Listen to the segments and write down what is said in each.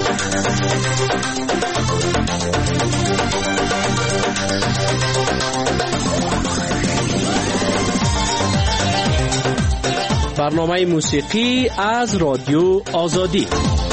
برنامه موسیقی از رادیو آزادی.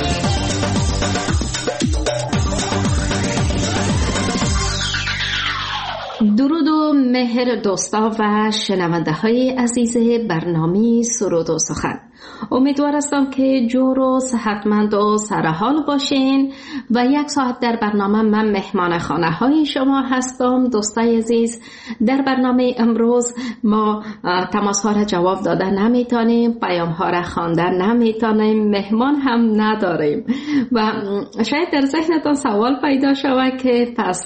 درود و مهر دوستا و شنونده های عزیز برنامه سرود و سخن. امیدوار هستم که جور و صحتمند و سرحال باشین و یک ساعت در برنامه من مهمان خانه های شما هستم. دوستای عزیز، در برنامه امروز ما تماس ها را جواب داده نمیتونیم، پیام ها را خوانده نمیتونیم، مهمان هم نداریم و شاید در ذهنتان سوال پیدا شود که پس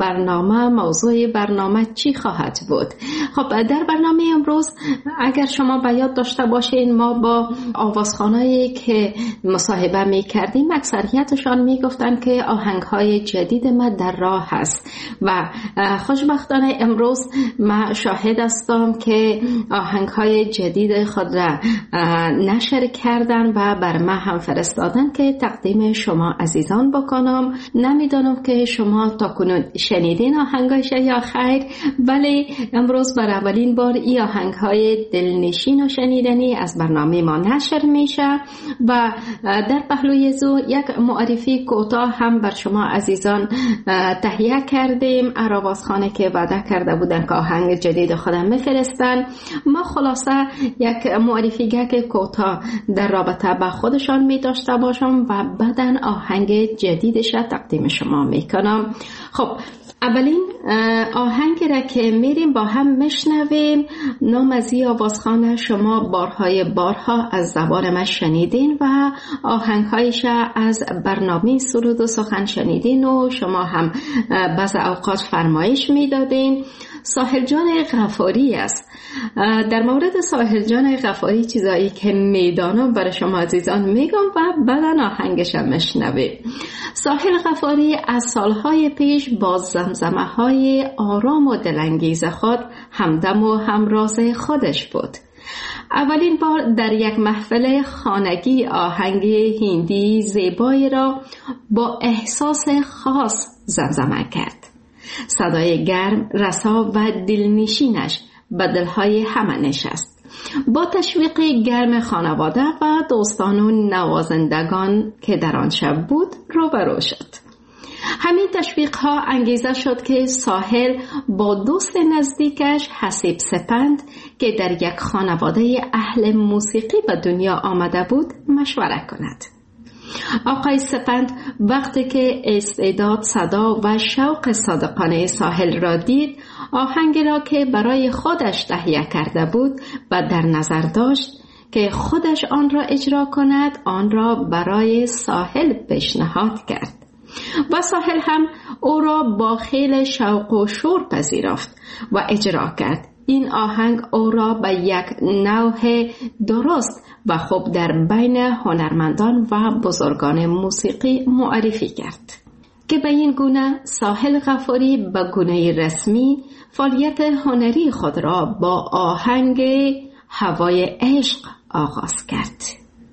موضوع برنامه چی خواهد بود؟ خب در برنامه امروز اگر شما به یاد داشته باشین، ما با آوازخوانایی که مصاحبه می کردیم اکثریتشان می گفتن که آهنگهای جدید ما در راه هست و خوشبختانه امروز ما شاهد هستم که آهنگهای جدید خود را نشر کردن و بر ما هم فرستادن که تقدیم شما عزیزان بکنم. نمیدانم که شما تا کنون شنیدین آهنگایش یا خیر، ولی امروز بر اولین بار این آهنگهای دلنشین و شنیدنی از برنامه ما نشر میشه و در پهلوی زو یک معرفی کوتاه هم بر شما عزیزان تهیه کردیم. آوازخوانی که وعده کرده بودن که آهنگ جدید خودم میفرستن، ما خلاصه یک معرفی که کوتاه در رابطه با خودشان می داشته باشم و بعدن آهنگ جدیدش را تقدیم شما میکنم. خب اولین آهنگ را که میریم با هم میشنویم، نام از این آوازخوان شما بارها از زبان من شنیدین و آهنگهایش از برنامه سرود و سخن شنیدین و شما هم بعض اوقات فرمایش میدادین. ساحل جان غفاری است. در مورد ساحل جان غفاری چیزایی که میدانم برای شما عزیزان میگم و بعدا آهنگش هم میشنویم. ساحل غفاری از سالهای پیش با زمزمه های آرام و دلانگیز خود همدم و همراز خودش بود. اولین بار در یک محفل خانگی آهنگ هندی زیبایی را با احساس خاص زمزمه کرد. صدای گرم، رسا و دلنشینش به دلهای همه نشست. با تشویق گرم خانواده و دوستان و نوازندگان که در آن شب بود روبرو شد. همین تشویق ها انگیزه شد که ساحل با دوست نزدیکش حسیب سپند که در یک خانواده اهل موسیقی به دنیا آمده بود مشوره کند. آقای سپند وقتی که استعداد، صدا و شوق صادقانه ساحل را دید، آهنگی را که برای خودش تهیه کرده بود و در نظر داشت که خودش آن را اجرا کند، آن را برای ساحل پیشنهاد کرد و ساحل هم او را با خیل شوق و شور پذیرفت و اجرا کرد. این آهنگ او را به یک نوع درست و خوب در بین هنرمندان و بزرگان موسیقی معرفی کرد که به این گونه ساحل غفاری به گونه رسمی فعالیت هنری خود را با آهنگ هوای عشق آغاز کرد.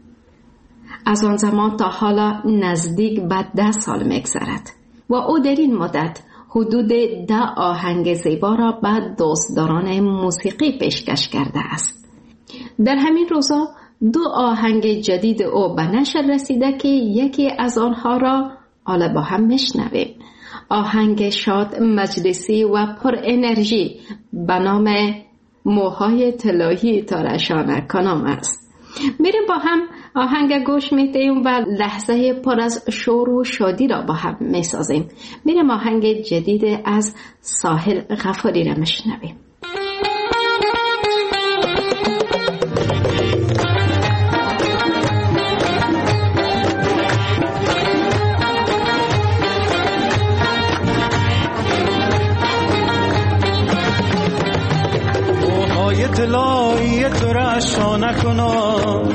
از آن زمان تا حالا نزدیک به 10 سال می‌گذرد و او در این مدت حدود 10 آهنگ زیبا را به دوستداران موسیقی پیشکش کرده است. در همین روزا 2 آهنگ جدید او به نشر رسیده که یکی از آنها را حالا با هم میشنویم. آهنگ شاد، مجلسی و پر انرژی به نام موهای طلایی تارشانه کنم است. میریم با هم آهنگ گوش میدیم و لحظه پر از شور و شادی را با هم میسازیم. میریم آهنگ جدید از ساحل غفاری را میشنویم. موهای طلایی تارشانه کنم،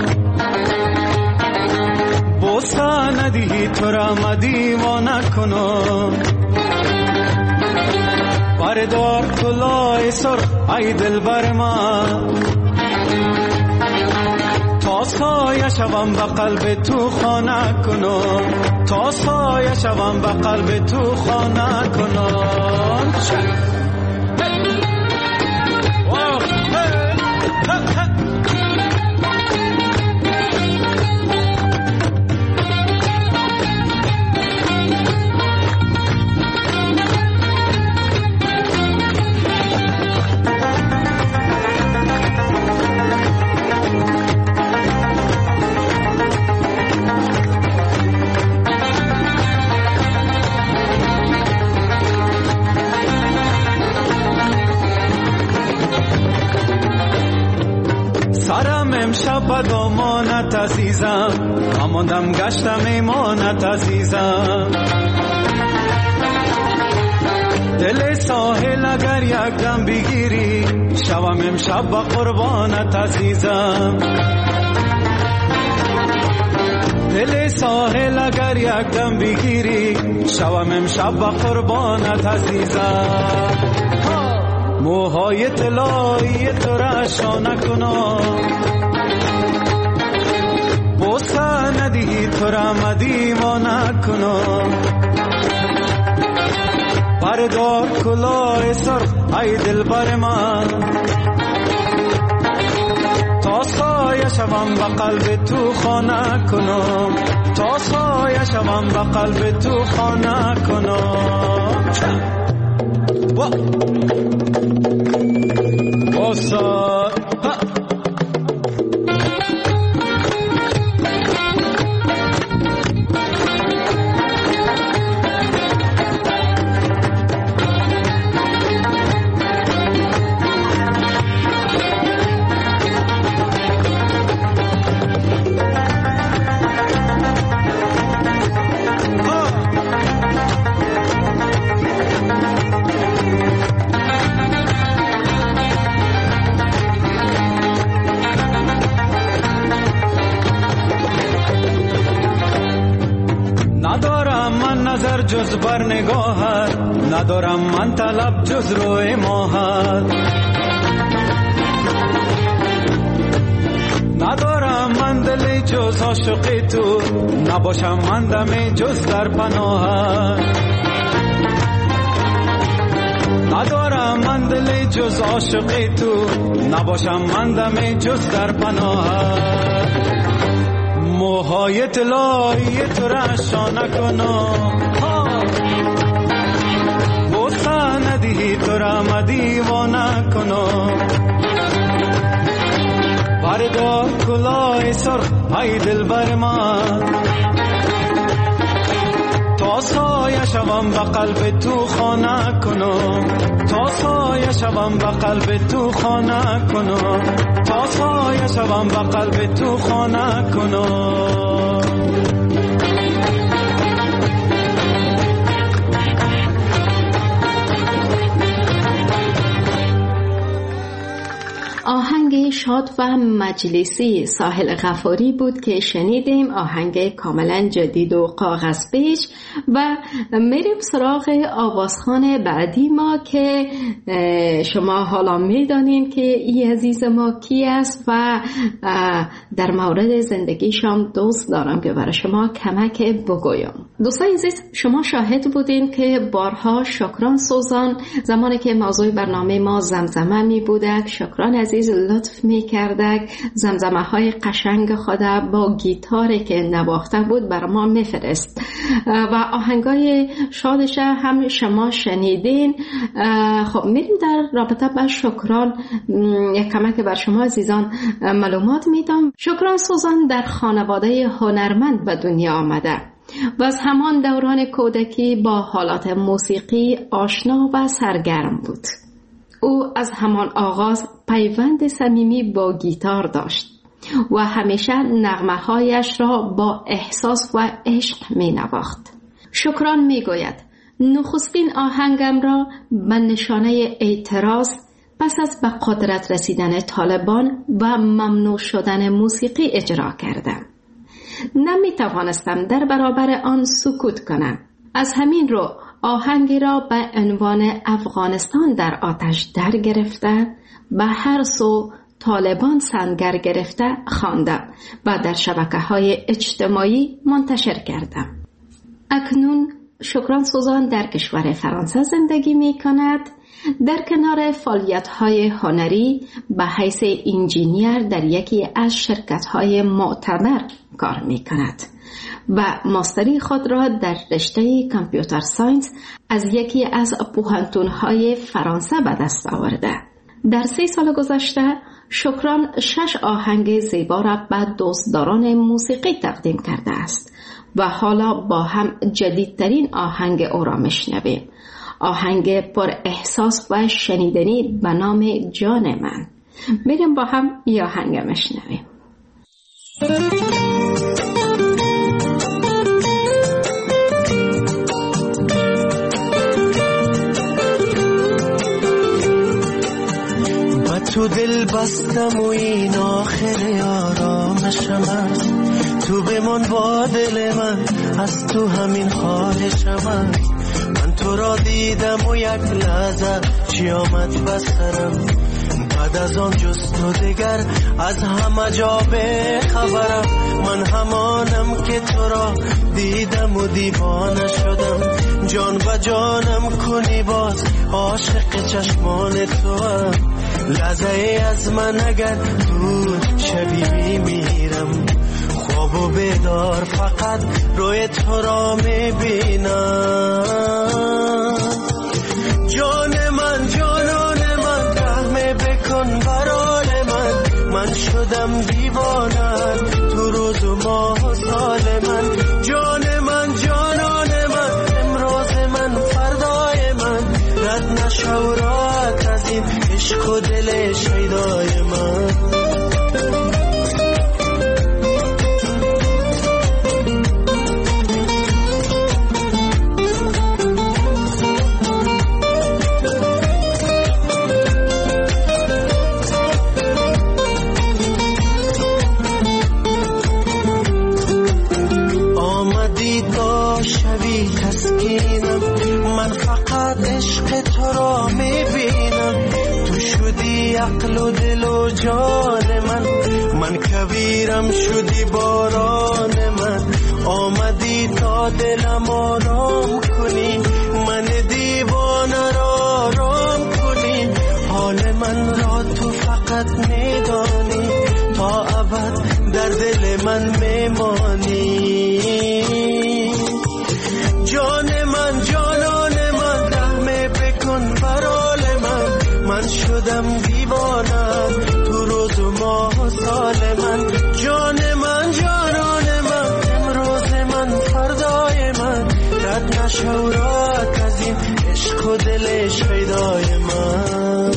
بوسا ندهی تو را مدیوانه کنم، بردار طلای سرخ ای دل بر من، تا تا سایه شوم به قلب تو خانه کنم، تا سایه شوم به قلب تو خانه کنم. امشب دامانت عزیزم، هماندم گشتم ایمانت عزیزم. دل ساحل اگر یک دم بگیری، شوم امشب با قربانت عزیزم. دل ساحل اگر یک دم بگیری، شوم امشب با قربانت عزیزم. موهای طلایی تو را شانه کنم، بوسه ندهی تو را مدیوانه کنم. بردار کلاه سرخ ای دل بر من، تا سایه شوم به قلب تو خانه کنم، تا سایه شوم به قلب تو خانه کنم. نظر جز بر نگاهت، ندارم من طلب جز روی ماهت. ندارم من دل جز عاشق تو، نباشم من دم جز در پناهت. ندارم من دل جز عاشق تو، نباشم من دم جز در پناهت. موهای طلایی تو را شانه کنم، بوسه ندهی تو را مدیوانه کنم. بردار کلاه سرخ ای دل بر من، تا سایه شوم به قلب تو خانه کنم، تا سایه شوم به قلب تو خانه کنم، تا سایه شوم به قلب تو خانه کنم. آهنگ شاد و مجلسی ساحل غفاری بود که شنیدیم. آهنگ کاملا جدید و کاغذ پیش. و میریم سراغ آوازخوان بعدی ما که شما حالا میدانین که این عزیز ما کی است و در مورد زندگیشان دوست دارم که برای شما کمک بگویم. دوستان عزیز، شما شاهد بودین که بارها شکران سوزان زمانی که موضوع برنامه ما زمزمه می بودک، شکران عزیز لطف می کردک زمزمه های قشنگ خود با گیتاری که نواخته بود بر ما می فرست و آهنگای شادش هم شما شنیدین. خب میریم در رابطه با شکران یک کمک بر شما عزیزان معلومات میدم. شکران سوزان در خانواده هنرمند به دنیا آمده و از همان دوران کودکی با حالات موسیقی آشنا و سرگرم بود. او از همان آغاز پیوند صمیمی با گیتار داشت و همیشه نغمه‌هایش را با احساس و عشق می نواخت. شکران می گوید نخستین آهنگم را به نشانه اعتراض پس از به قدرت رسیدن طالبان و ممنوع شدن موسیقی اجرا کردم. نمی توانستم در برابر آن سکوت کنم. از همین رو آهنگی را به عنوان افغانستان در آتش در گرفته به هر سو طالبان سنگر گرفته خواندم و در شبکه‌های اجتماعی منتشر کردم. اکنون شکران سوزان در کشور فرانسه زندگی می کند. در کنار فعالیت‌های هنری به حیث انجینیر در یکی از شرکت‌های معتبر کار می کند و ماستری خود را در رشته کامپیوتر ساینس از یکی از پوهنتون‌های فرانسه به دست آورده. در 3 سال گذشته شکران 6 آهنگ زیبا را به دوستداران موسیقی تقدیم کرده است و حالا با هم جدیدترین آهنگ او را میشنویم. آهنگ پر احساس و شنیدنی به نام جان من. بریم با هم این آهنگ میشنویم. تو دل بستم و این آخر آرامشم است، تو بمان با دل من، از تو همین خواهشم است. من تو را دیدم و یک لحظه چی آمد بسرم، بعد از آن جز تو دگر از همه جا به خبرم. من همانم که تو را دیدم و دیوانه شدم، جان و جانم کنی باز عاشق چشمان تو هم. لحظه از من اگر دور شبی میمیرم، خواب و بیدار فقط روی تو را میبینم. جان من جانان من رحم بکن برای من شدم دیوانه تو روز و ماه و سال من. جان من جانان من امروز من فردای من، رد نشو راحت از این عشق و دل شیدای من. آمدی تا شوی تسکینم، من فقط عشق تو را میبینم. تو شدی عقل و دل و جان من کویرم شدی باران من. آمدی تا دلم آرام کنی، من دیوانه را آرام کنی. حال من را تو فقط میدانی، تا ابد در دل من میمانی. جان من جانان من رحم بکن برای من شدم دیوانه تو روز و ماه و سال من. جان من جانان من امروز من فردای من، رد نشو راحت از این عشق و دل شیدای من.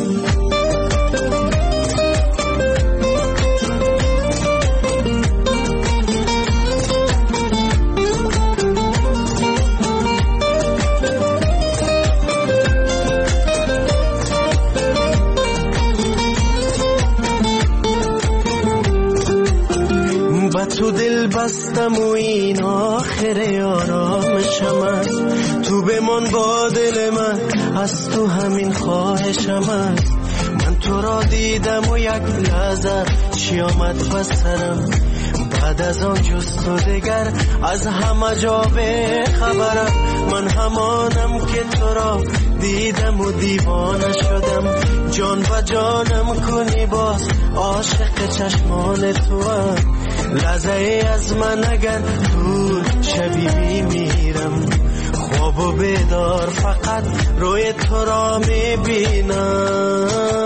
تو دل بستم و این آخر آرامشم است، تو بمان با دل من، از تو همین خواهشم است. من تو را دیدم و یک لحظه چی آمد بسرم، بعد از آن جز تو دگر از همه جا به خبرم. من همانم که تو را دیدم و دیوانه شدم، جان و جانم کنی باز عاشق چشمان تو هم. لحظه از من اگر دور شبی میمیرم، خواب و بیدار فقط روی تو را میبینم.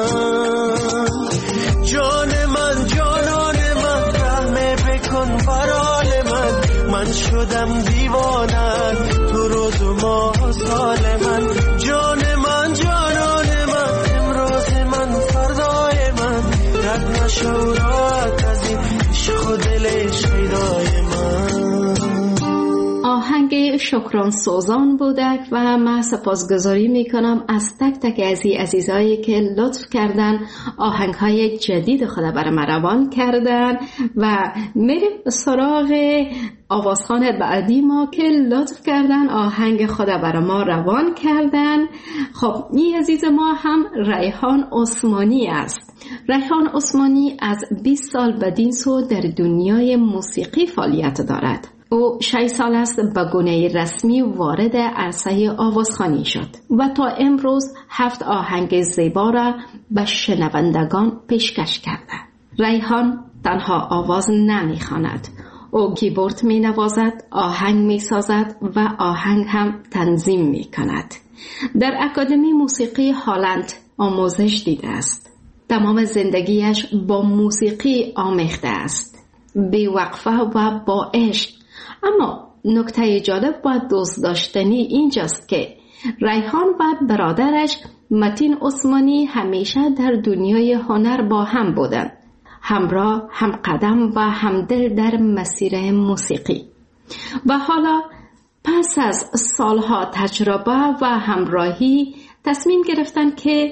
جان من جانان من رحم بکن برای من شدم دیوانه تو روز و ماه و سال من. جان من جانان من امروز من فردای من، رد نشو راحت از این عشق و دل شیدای من. آهنگ خیلی شکران سوزان بودک و من سپاسگزاری میکنم از تک تک عزیزایی که لطف کردن آهنگهای جدید خود برای من روان کردن و میریم سراغ آوازخوان بعدی ما که لطف کردن آهنگ خود برای ما روان کردن. خب این عزیز ما هم ریحان عثمانی است. ریحان عثمانی از 20 سال بدین سو در دنیای موسیقی فعالیت دارد. او 6 سال است به گونه رسمی وارد عرصه آوازخوانی شد و تا امروز 7 آهنگ زیبا را به شنوندگان پیشکش کرده. ریحان تنها آواز نمیخواند، او کیبورد می نوازد، آهنگ می سازد و آهنگ هم تنظیم می کند. در اکادمی موسیقی هالند آموزش دیده است. تمام زندگیش با موسیقی آمیخته است، بی وقفه و با عشق. اما نکته جالب و دوست داشتنی اینجاست که ریحان و برادرش متین عثمانی همیشه در دنیای هنر با هم بودند، همراه، هم قدم و همدل در مسیر موسیقی. و حالا پس از سالها تجربه و همراهی تصمیم گرفتن که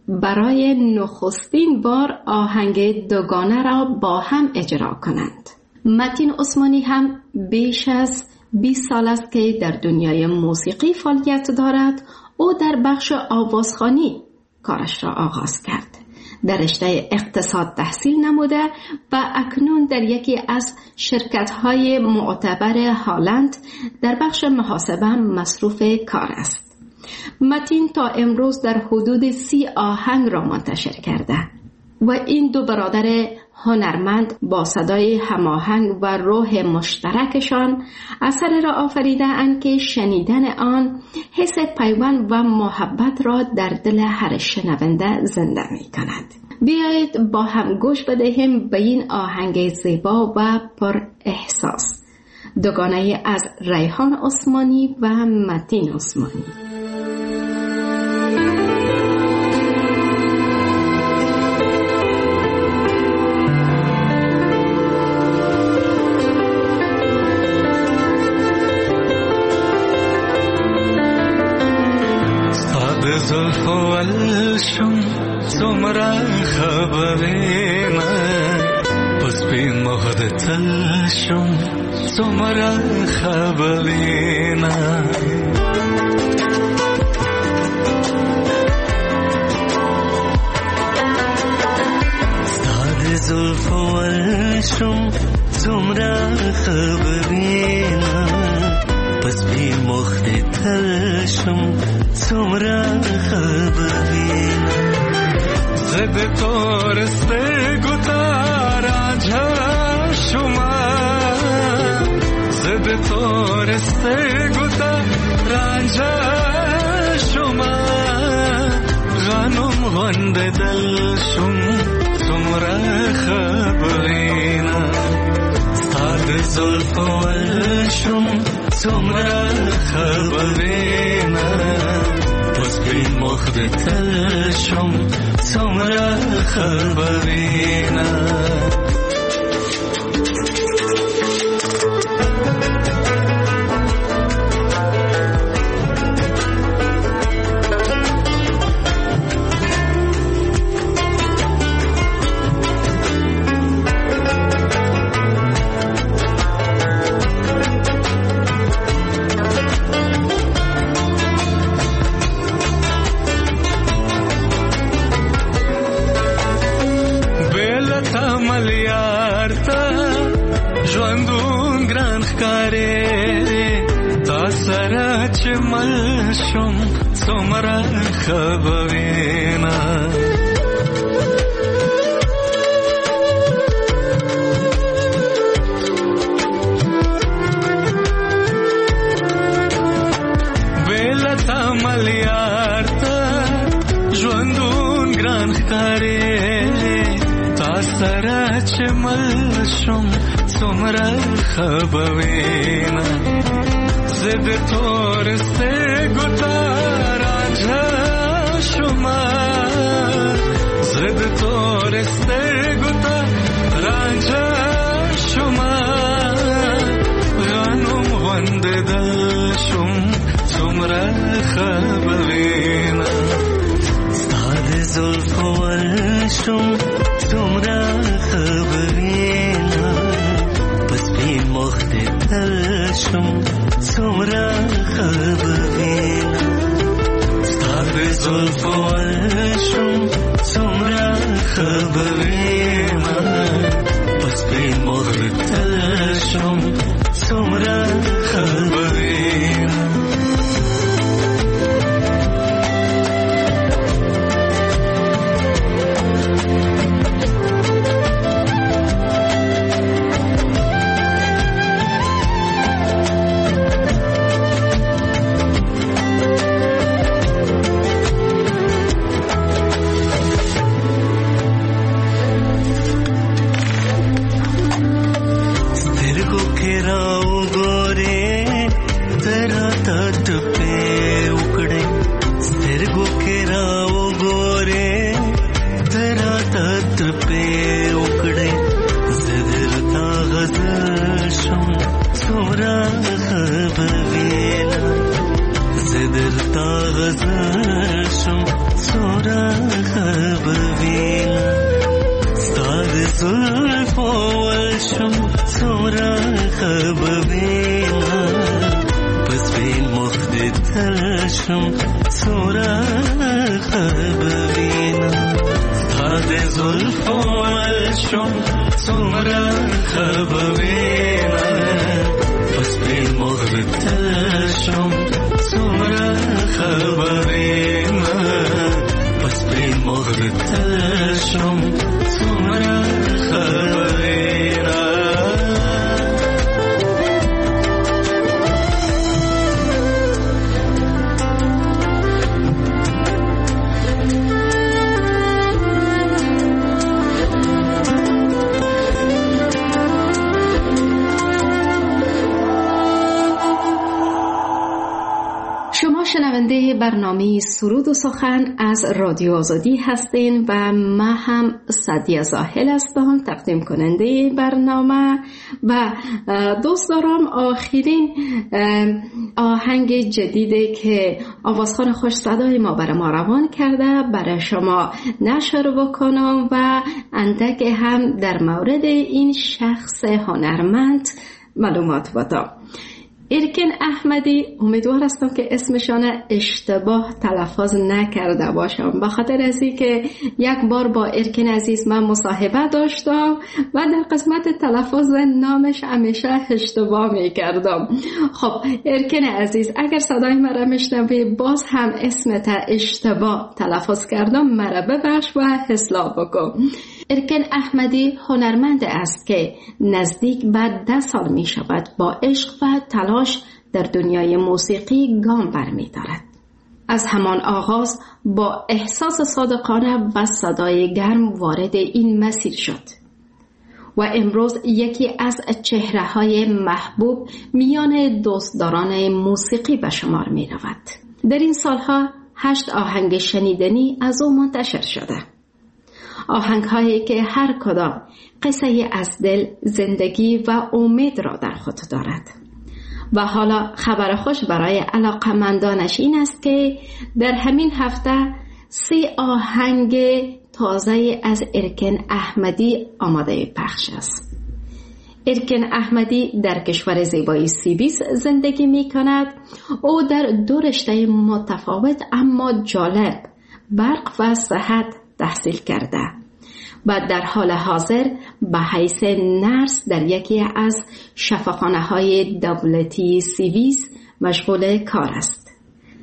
برای نخستین بار آهنگ دوگانه را با هم اجرا کنند. متین عثمانی هم بیش از 20 سال است که در دنیای موسیقی فعالیت دارد. او در بخش آوازخوانی کارش را آغاز کرد. در رشته اقتصاد تحصیل نموده و اکنون در یکی از شرکت‌های معتبر هالند در بخش محاسبه مصروف کار است. متین تا امروز در حدود 30 آهنگ را منتشر کرده و این دو برادر هنرمند با صدای هماهنگ و روح مشترکشان اثر را آفریده اند که شنیدن آن حس پیوند و محبت را در دل هر شنونده زنده می کند. بیایید با هم گوش بدهیم به این آهنگ زیبا و پر احساس، دوگانه از ریحان عثمانی و متین عثمانی. زلف و الشم سمرا خبرنا بس بی مهدت الشم سمرا خبرنا ستاد زلف و الشم سمرا خبرنا بس بی مهدت الشم سمرا خبرین زد تورسته گوتا راجا شما زد تورسته گوتا راجا شما غنم غند دل شم سمرا خبرین ستاد زلف و الشم سمرا خبرین بی مخدت الشم سمرا خبرنا ملشم سمرا خبرنا بیلتا ملیارتا جوندون گران خکاره تا سرا چه ملشم سمرا خبرنا زد تورسته گوتا راجا شما زد تورسته گوتا راجا شما غنم غند دل ببینم ستاد زلف و ورشم سمره ببینم پس بین مخت دلشم سمره ببینم ستاد زلف و ورشم سمره ببینم پس بین مخت دلشم سمره ببینم شنونده برنامه سرود و سخن از رادیو آزادی هستین و من هم سعدیه زاهل هستم تقدیم کننده برنامه و دوست دارم آخرین آهنگ جدیده که آوازخوان خوش صدای ما برای ما روان کرده برای شما نشر بکنم و اندک هم در مورد این شخص هنرمند معلومات بدم. ارکن احمدی، امیدوار هستم که اسمشان اشتباه تلفظ نکرده باشم، به خاطر از اینکه یک بار با ارکن عزیز من مصاحبه داشتم و در قسمت تلفظ نامش همیشه اشتباه میکردم. خب ارکن عزیز، اگر صدای مرا میشنوی باز هم اسمت اشتباه تلفظ کردم، مرا ببخش و اصلاح بکن. ارکن احمدی هنرمند است که نزدیک به 10 سال می شود با عشق و تلاش در دنیای موسیقی گام برمی دارد. از همان آغاز با احساس صادقانه و صدای گرم وارد این مسیر شد و امروز یکی از چهره‌های محبوب میان دوستداران موسیقی به شمار می رود. در این سالها 8 آهنگ شنیدنی از او منتشر شده. آهنگ هایی که هر کدام قصه از دل، زندگی و امید را در خود دارد. و حالا خبر خوش برای علاقه‌مندانش این است که در همین هفته 3 آهنگ تازه از ارکن احمدی آماده پخش است. ارکن احمدی در کشور زیبای سوئیس زندگی می کند. او در 2 رشته متفاوت اما جالب، برق و صحت تحصیل کرده و در حال حاضر به حیث نرس در یکی از شفاخانه‌های دولتی سوئیس مشغول کار است.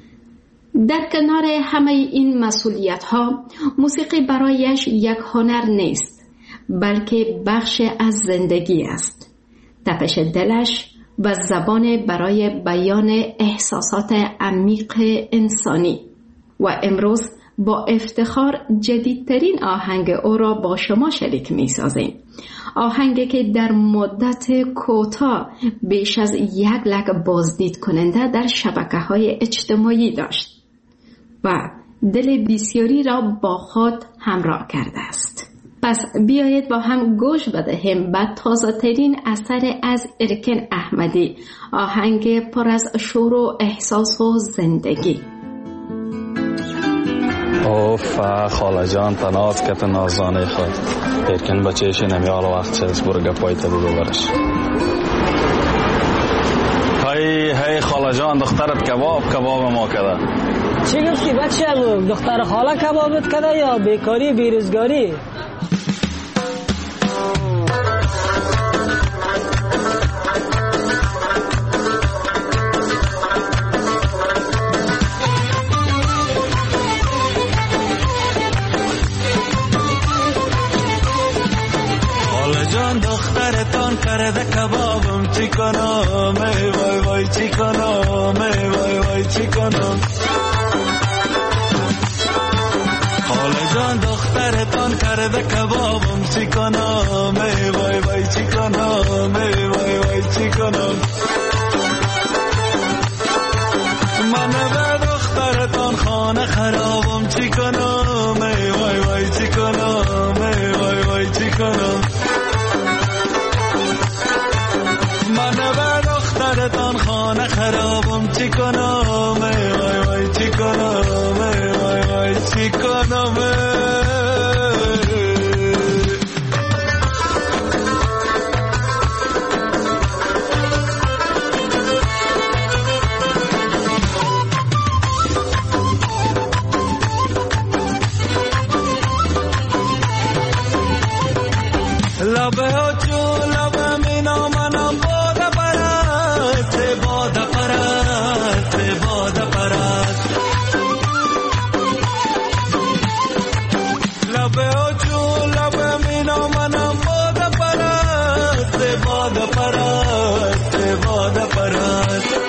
در کنار همه این مسئولیت‌ها، موسیقی برایش یک هنر نیست، بلکه بخش از زندگی است. تپش دلش و زبان برای بیان احساسات عمیق انسانی. و امروز با افتخار جدیدترین آهنگ او را با شما شریک می سازیم. آهنگی که در مدت کوتاه بیش از 1 لک بازدید کننده در شبکه‌های اجتماعی داشت و دل بسیاری را با خود همراه کرده است. پس بیایید با هم گوش بدهیم به تازه ترین اثر از ارکن احمدی، آهنگ پر از شور و احساس و زندگی. اوف خاله جان تناز کت نازانه خود ارکن بچهش نمیال وقت چیز برو گپای تا ببرش. هی خاله جان دخترت کباب ما کده. چی گفتی بچه دختر خاله کبابت کده یا بیکاری بیروزگاری؟ دخترتان کرده کبابم چی کنم ای وای وای چی کنم ای وای وای چی کنم. خاله جان دخترتان کرده کبابم چی کنم ای وای وای چی کنم ای وای وای چی کنم. من به دخترتان خانه خرابم چی کنم ای وای وای چی کنم ای وای وای چی کنم. دخترتان خانه خرابم چی کنم ای وای وای چی کنم ای وای وای چی کنم. لبه ها چون لبه می نامنم باده پرست باده پرست باده پرست. لبه ها چون لبه می نامنم باده پرست باده پرست باده پرست.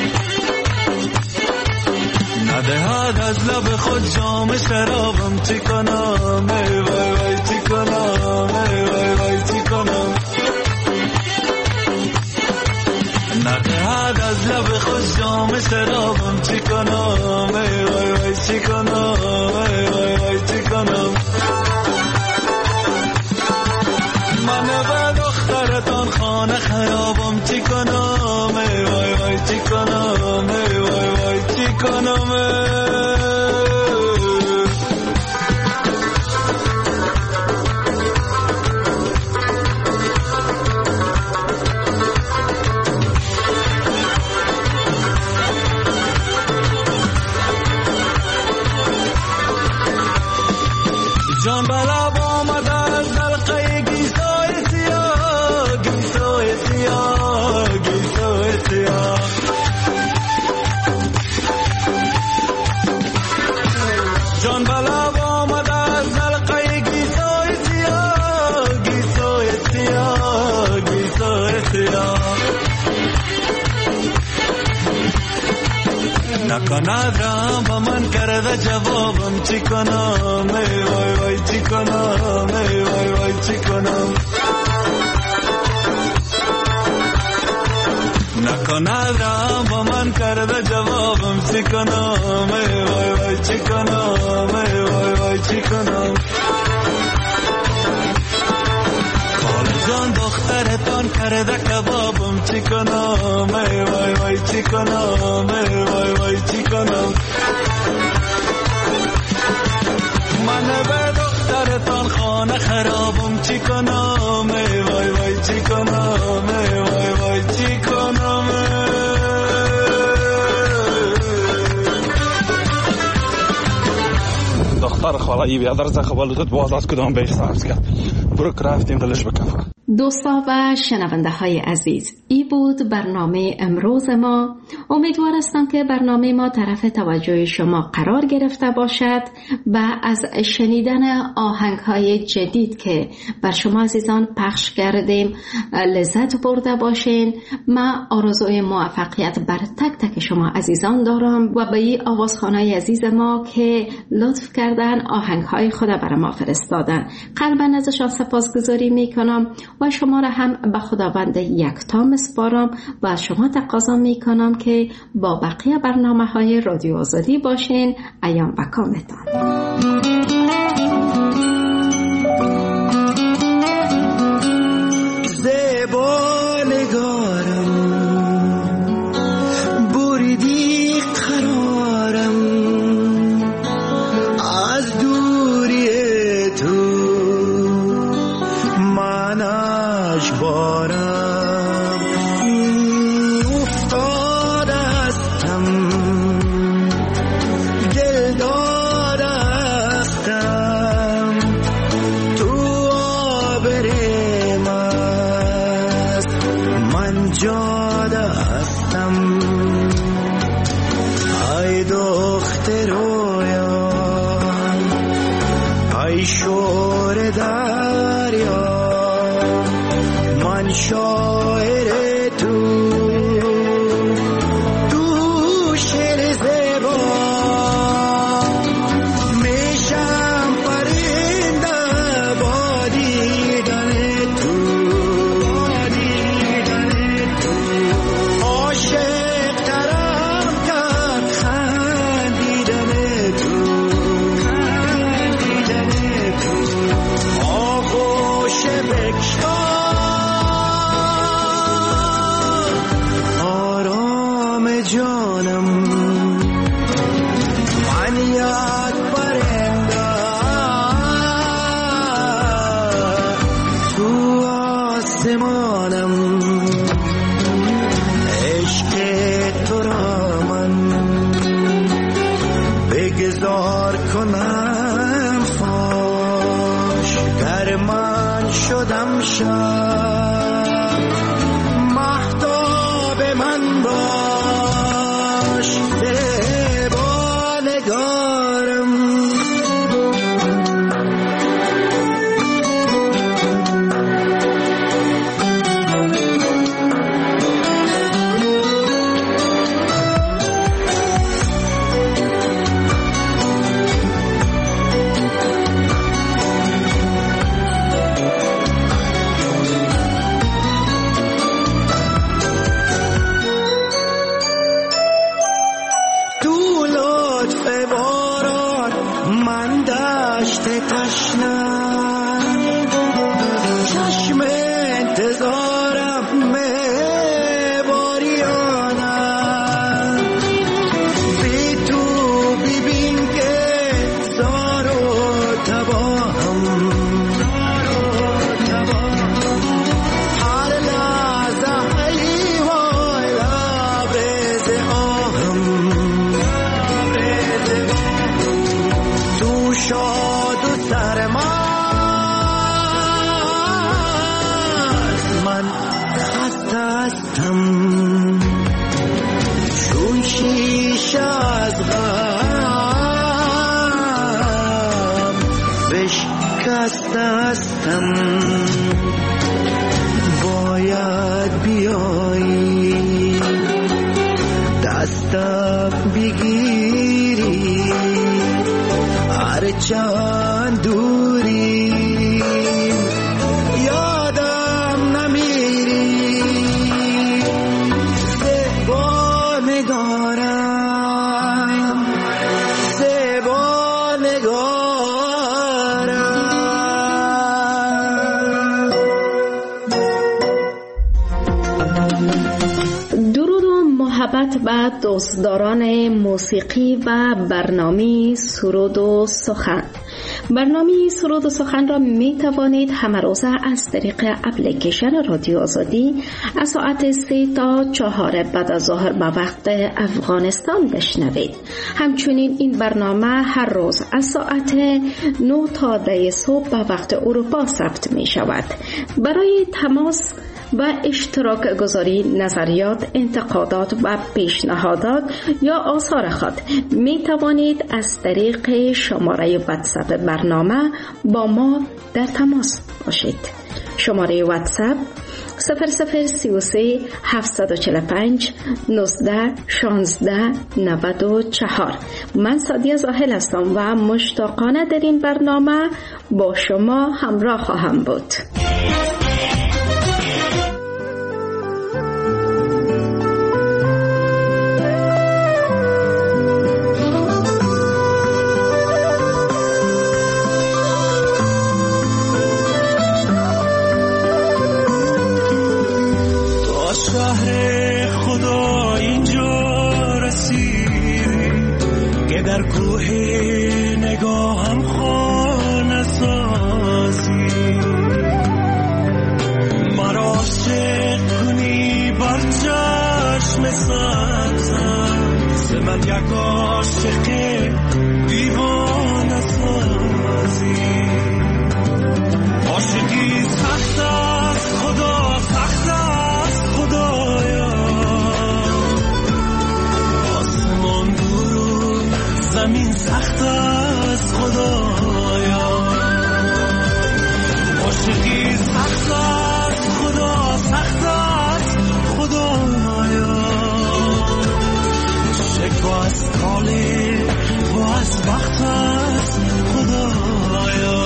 ندهد از لب خود جام شرابم چی کنم ای وای وای چی کنم ای وای وای چی کنم. ندهد از لب خود جام شرابم چی کنم ای وای وای چی کنم ای وای وای چی کنم. من به دخترتان خانه خرابم چی کنم ای وای وای چی کنم ای وای وای چی کنم. جان بلا آمد از دلقه گیسای سیاه گیسای سیاه گیسای سیاه. جان بلا آمد از دلقه گیسای سیاه گیسای سیاه گیسای سیاه. نکند رام با من کرده جوابم چی کنم ای وای وای چی کنم ای وای وای چی کنم. نکند رام با من کرده جوابم چی کنم ای وای وای چی کنم ای وای وای چی کنم. خاله جان دخترتان کرده کبابم چی کنم ای وای وای چی کنم ای وای وای چی کنم. من به دخترتان خانه خرابم چی کنم ای وای وای چی کنم ای وای وای چی کنم. دختر خاله ای بیادر زخبالوتت باز از کدام بیش سرز کرد برو رفتیم دلش بکفه. دوستا و شنونده های عزیز، ای بود برنامه امروز ما. امیدوار هستم که برنامه ما طرف توجه شما قرار گرفته باشد و از شنیدن آهنگ های جدید که بر شما عزیزان پخش کردیم لذت برده باشین. من آرزوی موفقیت بر تک تک شما عزیزان دارم و به این آوازخوانای عزیز ما که لطف کردن آهنگ های خود بر ما فرستادن قلبا ازشان سپاسگزاری میکنم و شما را هم به خداوند یکتا میسپارم و از شما تقاضا میکنم که با بقیه برنامه‌های رادیو آزادی باشین. ایام و کامتان. جانم من یک پرنده تو آسمانم عشق تو را من بگذار کنم فاش گر من شدم شب مهتاب من باش زیبانگارم چشم انتظارم میباریانم بی تو ببین که زار و تباهم هر لحظه حلیوای لبریز آهم تو شاد و سرما چون شیشه از غم بشکسته هستم باید بیایی دستم بگیری هرچند دوری یادم نمیری و دوستداران موسیقی و برنامه سرود و سخن. برنامه سرود و سخن را می توانید همه روزه از طریق اپلیکیشن رادیو آزادی از ساعت 3 تا 4 بعد از ظهر به وقت افغانستان بشنوید. همچنین این برنامه هر روز از ساعت 9 تا 10 صبح به وقت اروپا ضبط می شود. برای تماس و اشتراک گذاری نظریات، انتقادات و پیشنهادات یا آثار خود می توانید از طریق شماره واتساپ برنامه با ما در تماس باشید. شماره واتساپ 0033 745 19 16 94. من سادیه زاهل هستم و مشتاقانه در این برنامه با شما همراه خواهم بود. در کوه نگاهم خانه سازی مرا عاشق کنی بر چشم سبزم ز من یک عاشق دیوانه سازی عاشقی سخت است خدا سخت است خدایا آسمان دور زمین سخت است خدایا عاشقی سخت است خدا سخت است خدایا شکوه از کاله و از بخت است خدایا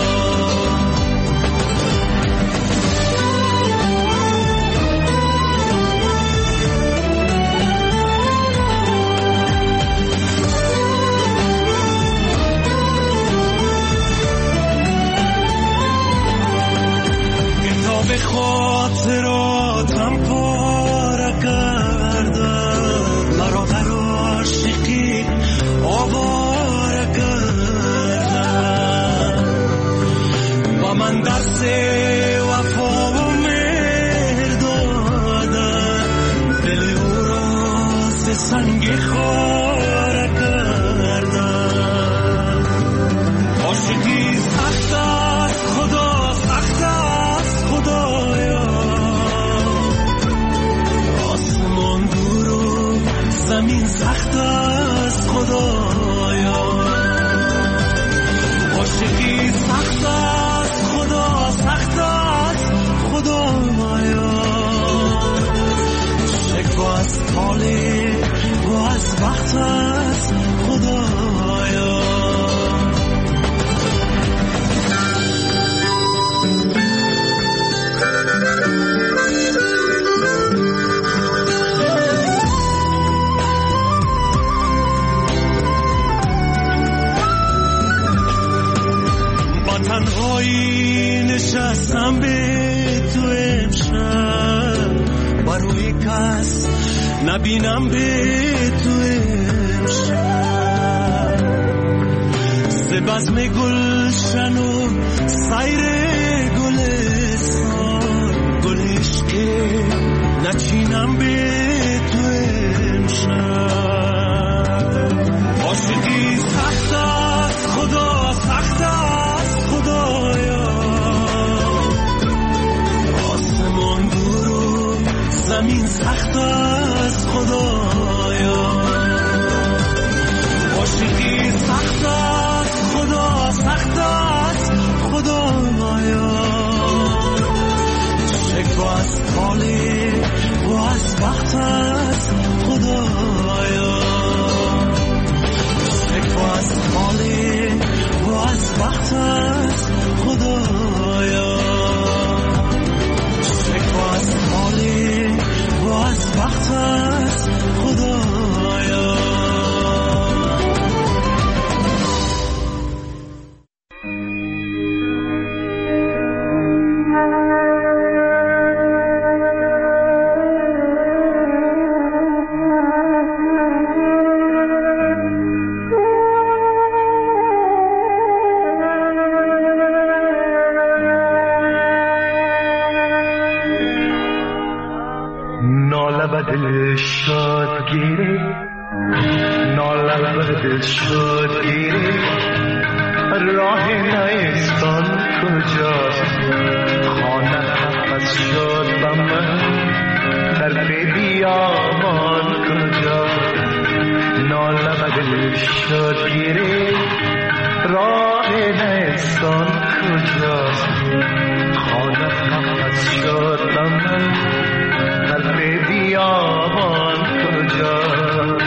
رنگ خاره کردم. عاشقی سخت است خدا، سخت است خدایا. آسمان دور و زمین سخت است خدایا. عاشقی سخت است خدا، سخت است خدایا. شکوه از طالع و از وقت است خدایا. با تنهایی نشستم به تو امشب، با روی کس نبینم به تو امشب. ز بزم گلشن و سیر گلستان، گل عشق نچینم به تو امشب. عاشقی سخت است خدا، سخت است خدایا. آسمان دور و زمین سخت است خدایا. عاشقی سخت است خدا، سخت است خدایا. شکوه از طالع و از وقت است خدایا. شکوه از طالع و از وقت است خدایا. شکوه از طالع و از وقت است خدایا. ناله به دل شاد گیری، ناله به دل شاد گیری. راه نیستان کجاست؟ خانه از شاد به من در بیابان کجاست؟ ناله به دل شاد گیری، راه نیستان کجاست؟ خانه از شاد به من در بیابان کجاست؟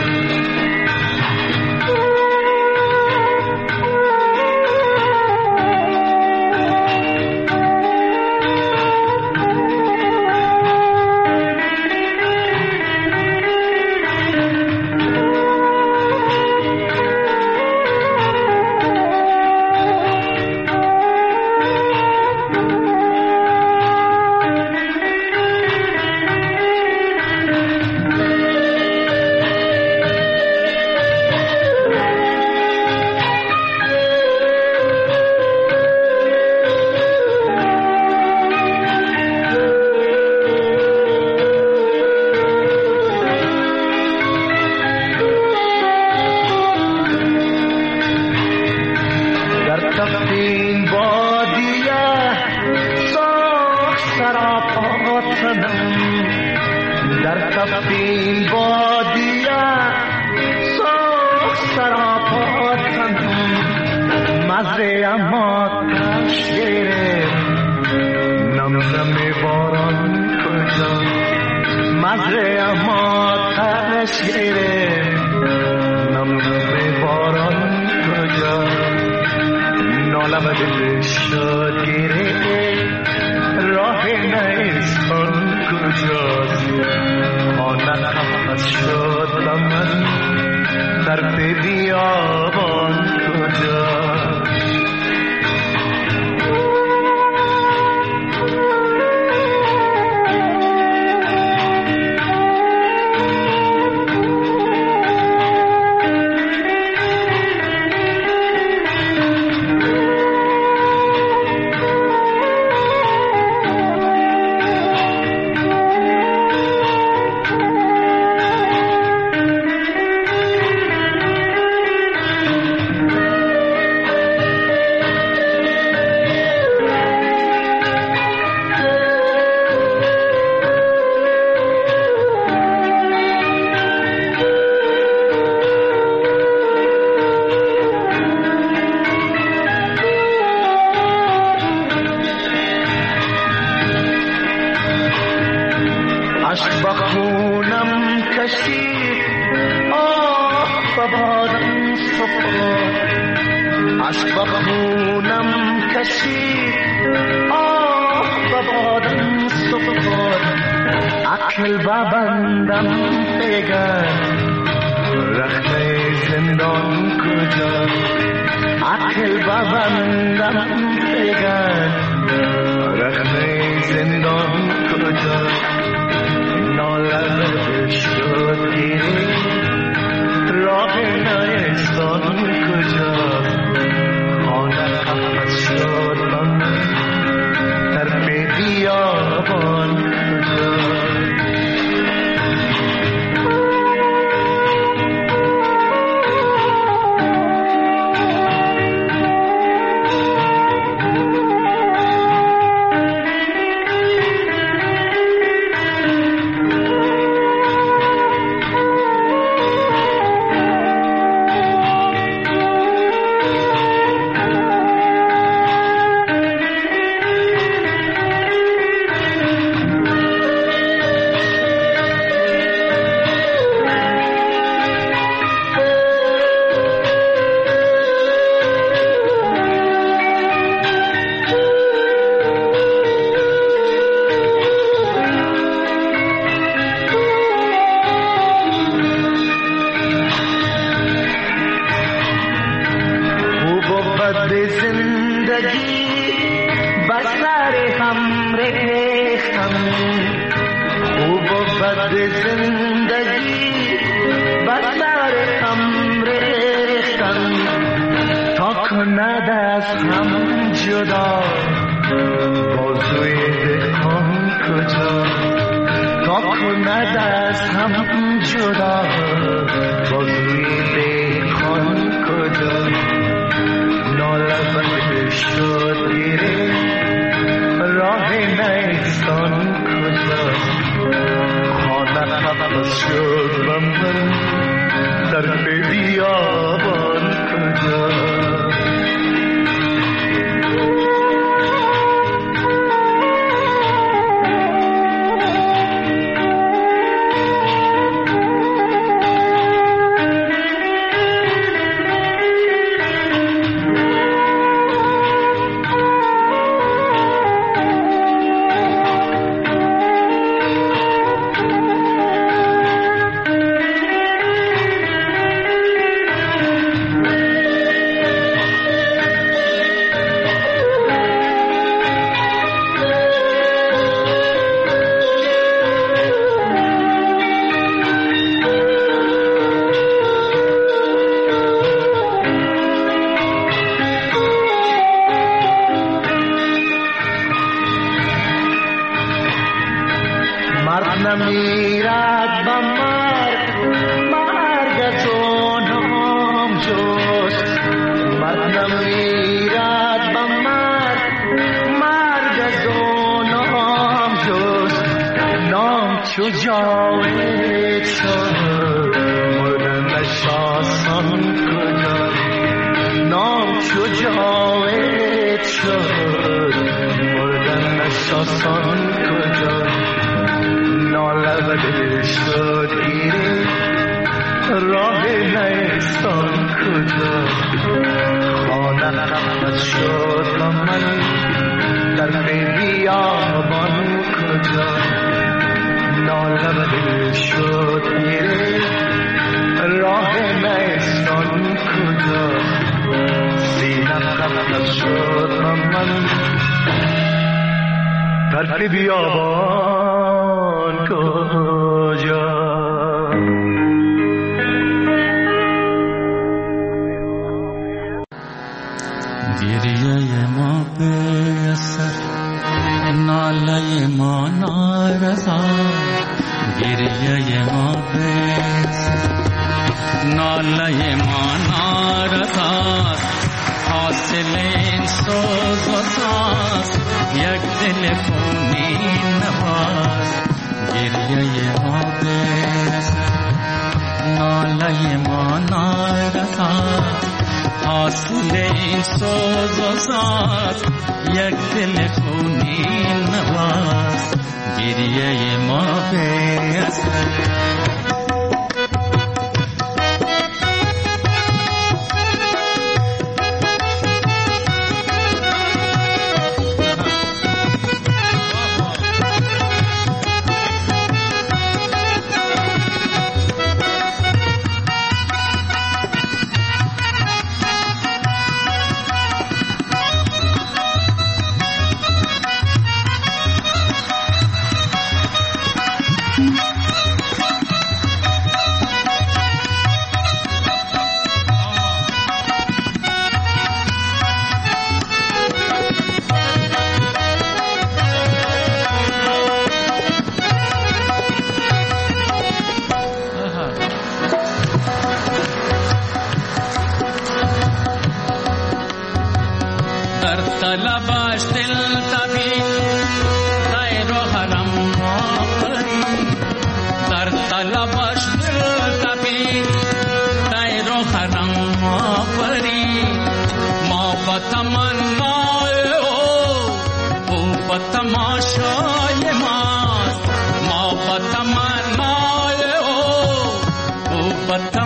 عشق با خونم کشید آه ببادم سفاد عقل ببندم بگر رخت زندان کجا عقل ببندم بگر رخت زندان کجا نالم شد گیری راه نیستان کجا خانه قفص شد من در بیابان کجا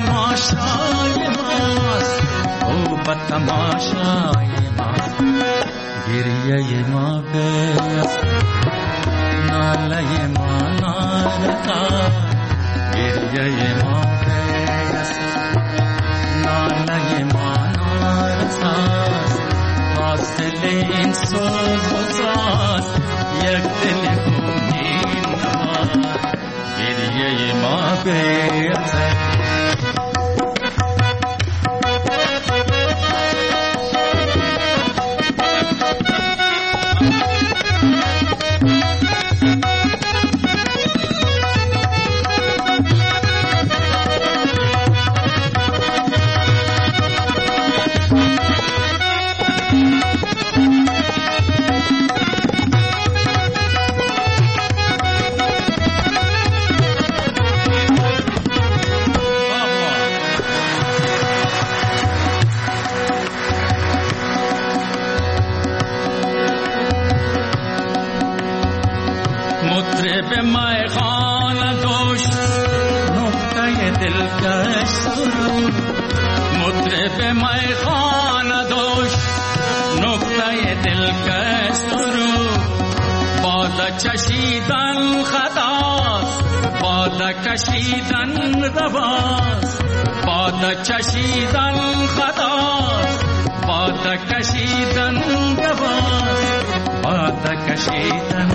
تماشای ماست، او به تماشای ماست. گریه ما بیست، ناله ما نارساز. گریه ما بیست، ناله ما نارساز. حاصل این سوز و ساز یک دل خونین نواز. گریه ما بیست. مطرب میخانه دوش نقطه دلکش سرود. مطرب میخانه دوش نقطه دلکش سرود. باد چشیدن خطاست، باد کشیدن رواست. باد چشیدن خطاست، باد کشیدن رواست. باد کشیدن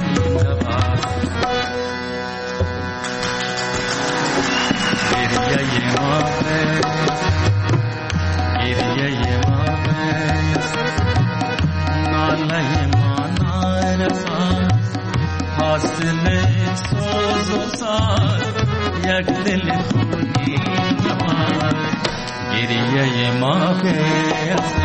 گریه ما بیست، گریه ما بیست. ناله ما نارساز. حاصل سوز و ساز یک دل خونین نواز. گریه ما بیست.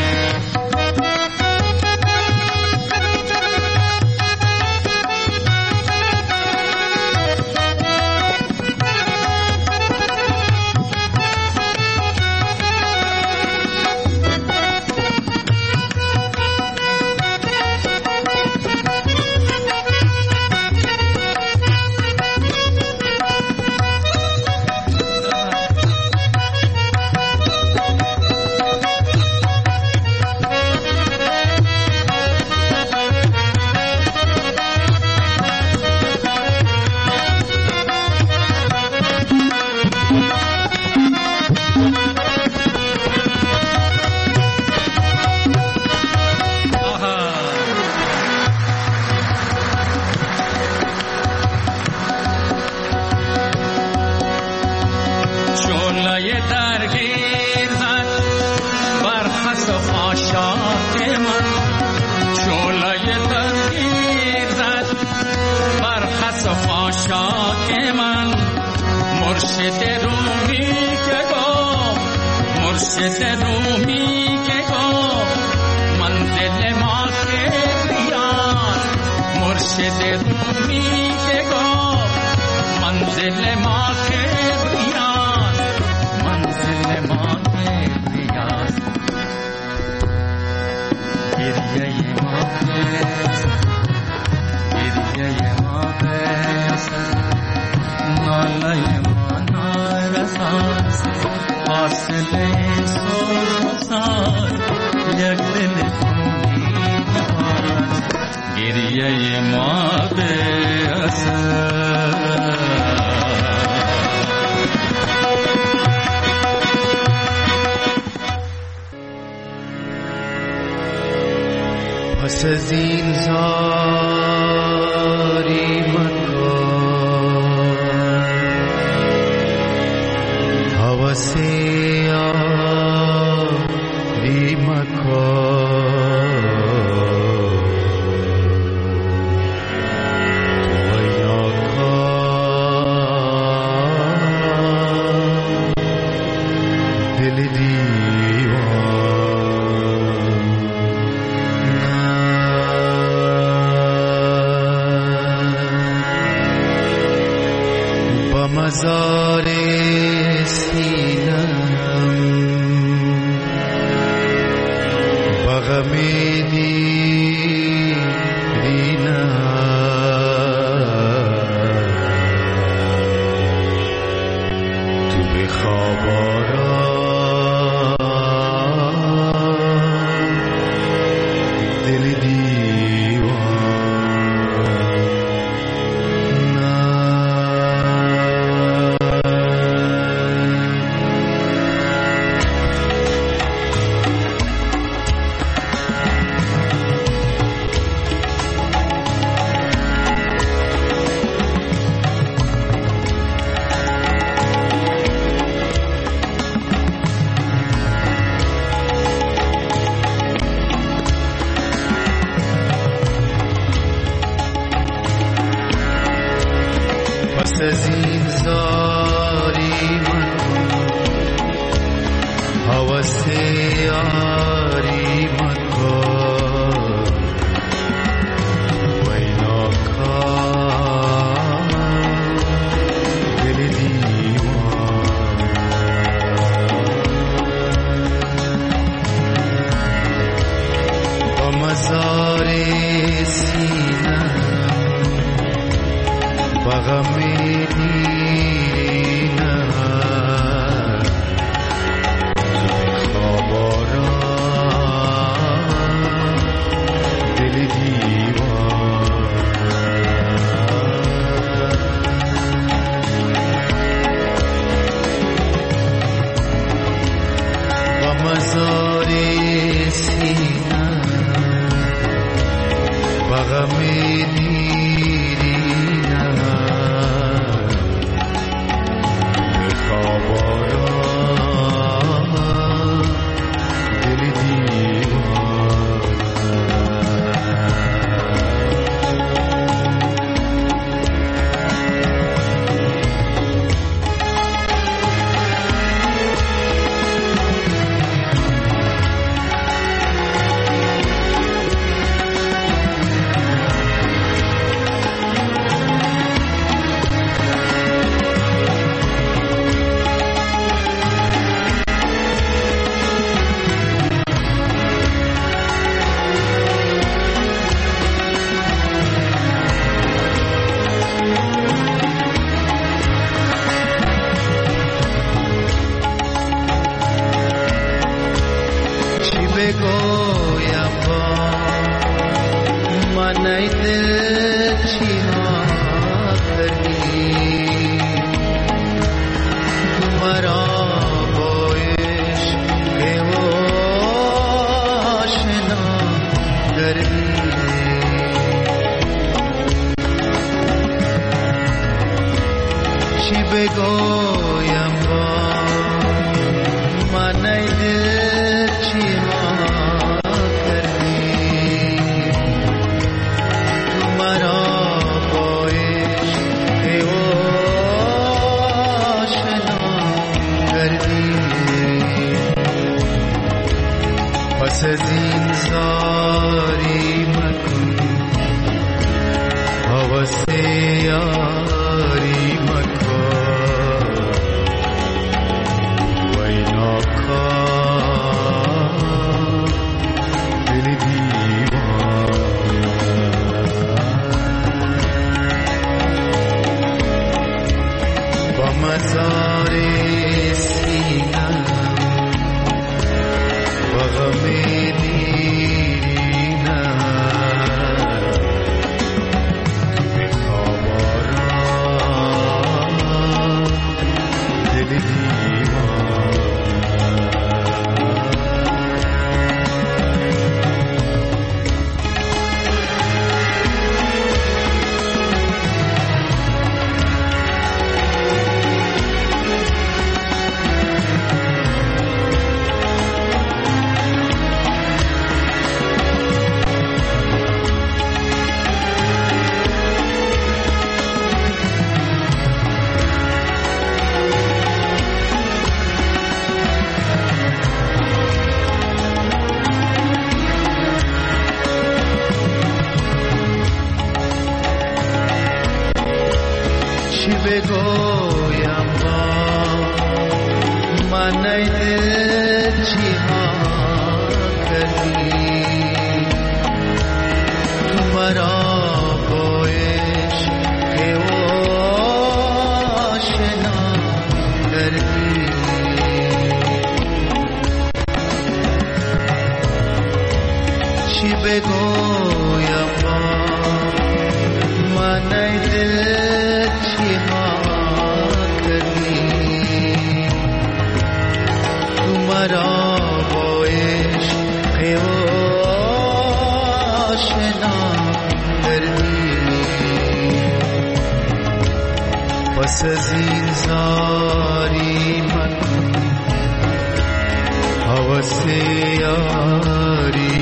پس از این زاری مکن، حوث یاری مکن. تو یا کن دل مزار سینم بغم دیرینم. تو به خواب هوس یاری مکن وینا کن دل دیوان با مزار سینه با غم هوس یاری